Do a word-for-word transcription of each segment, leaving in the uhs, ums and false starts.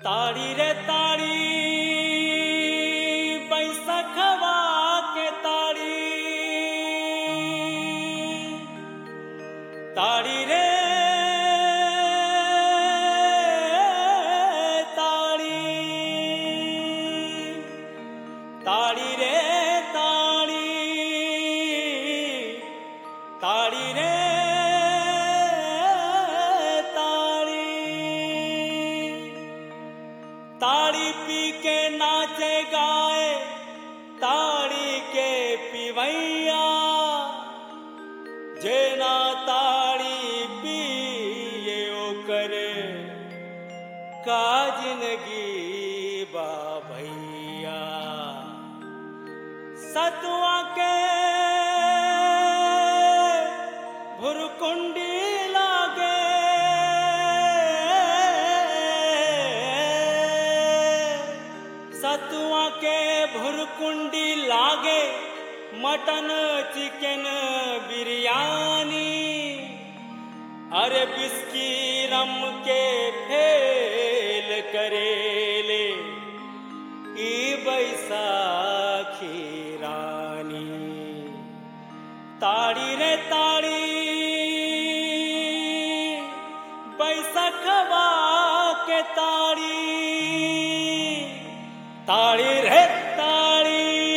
ताड़ी रे ताड़ी बैसखवा के ताड़ी ताड़ी रे ताड़ी ताड़ी रे ताड़ी ताड़ी रे ताड़ी पी के नाचे गाए ताड़ी के पिवैया जेना ताड़ी पिए ओकर का जिंदगी बा भैया सतुआ के भुरकुंडी लागे सतुआ के भुरकुंडी लागे मटन चिकन बिरयानी अरे बिस्की रम के फेल करेले ई बैसाखी रानी ताड़ी रे ताड़ी बैसखवा के ताड़ी ताड़ी रे ताड़ी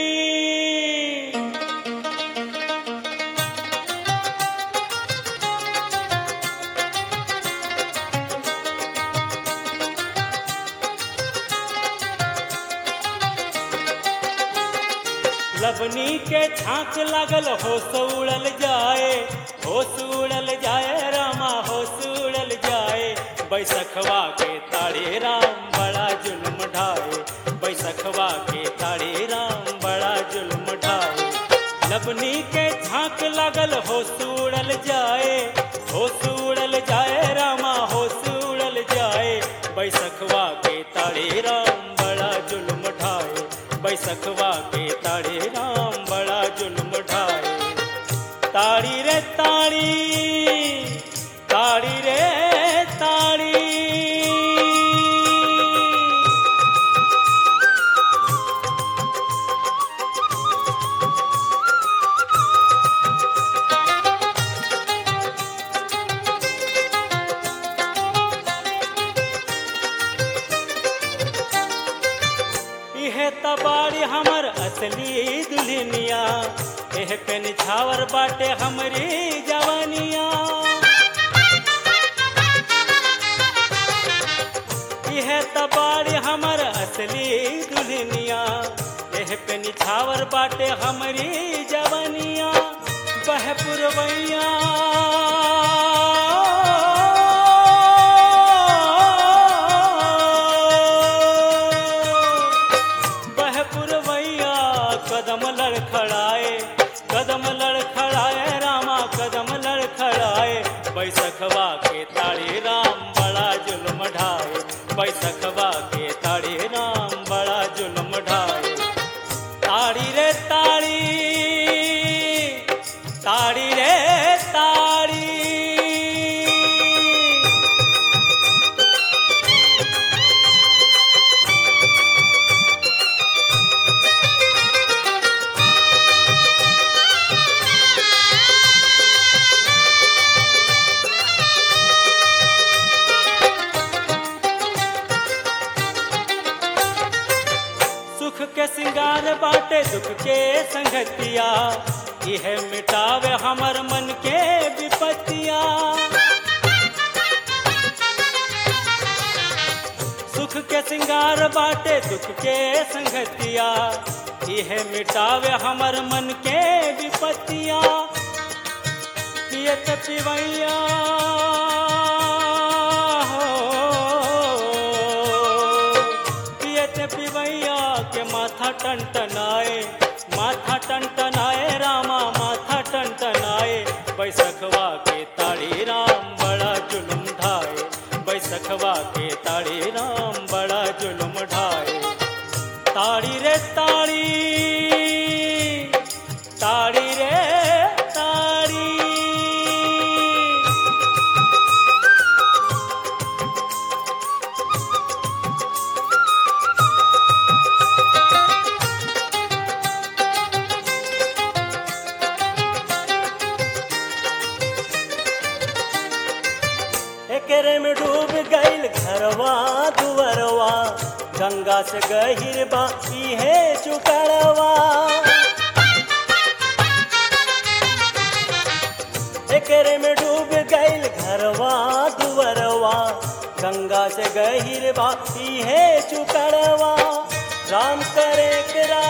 लबनी के छाँक लागल होश उड़ल जाए होश उड़ल जाए रामा होश उड़ल जाए बैसखवा के ताड़ी राम बड़ा जुल्म ढाए बैसखवा के ताड़ी राम बड़ा जुल्म ढाए लबनी के छाँक लागल होश उड़ल जाए होश उड़ल जाए रामा होश उड़ल जाए बैसखवा के ताड़ी राम बड़ा जुल्म ढाए बैसखवा के ताड़ी राम बड़ा जुल्म ढाए ताड़ी रे ताड़ी ताड़ी रे ताड़ी इहे तबाड़ी हमर असली दुल्हनिया एह पे निछावर बाटे हमरी जवानिया इहे तबाड़ी हमर असली दुल्हनिया एह पे निछावर बाटे हमरी जवानिया बह पुरवैया कदम लड़खड़ाए कदम लड़खड़ाए रामा कदम लड़खड़ाए बैसखवा के ताड़ी राम बड़ा जुल्म ढाए बैसखवा के ताड़ी राम बड़ा जुल्म ढाए ताड़ी रे ताड़ी ताड़ी रे ताड़ी सुख के सिंगार बाटे दुख के संगतिया यह मिटावे हमर मन के विपत्तिया सुख के सिंगार बाटे दुख के संगतिया यह मिटावे हमर मन के विपत्तिया पियत पिवैया पिवैया के माथा टनटनाए माथा टनटनाए रामा माथा टनटनाए बैसखवा के ताड़ी राम बड़ा जुल्म ढाए बैसखवा के ताड़ी राम बड़ा जुल्म ढाए ताड़ी रे ताड़ी ताड़ी रे ताड़ी दुवरवा गंगा से गहिर बा इहे चुकड़वा एकरे में डूब गईल घरवा दुवरवा गंगा से गहिर बा इहे चुकड़वा राम करे करा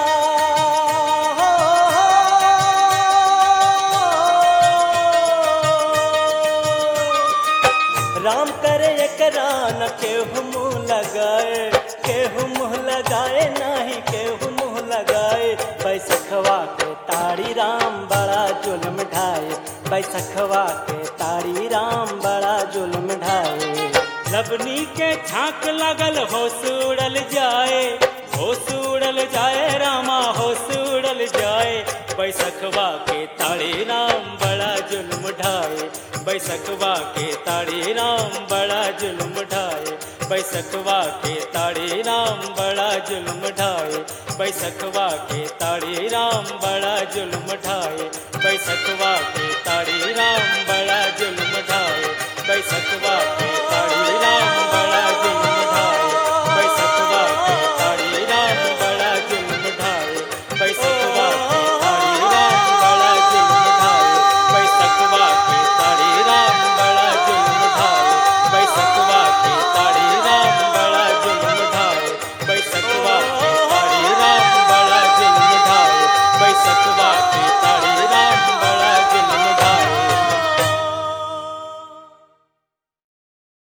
राम करे एकरा न केहू मुँह लगाए केहू मुँह लगाए नाही केहू मुँह लगाए बैसखवा के ताड़ी राम बड़ा जुल्म ढाए बैसखवा के ताड़ी राम बड़ा जुल्म ढाए लबनी के झांक लगल होश उड़ल जाए होश उड़ल जाए रामा होश उड़ल जाए बैसखवा के ताड़ी राम बड़ा जुल्म ढाए बैसखवा के ताड़ी राम बड़ा जुल्म ढाए बैसखवा के ताड़ी राम बड़ा जुल्म ढाए बैसखवा के ताड़ी राम बड़ा जुल्म ढाए बैसखवा के ताड़ी राम बड़ा जुल्म ढाए बैसखवा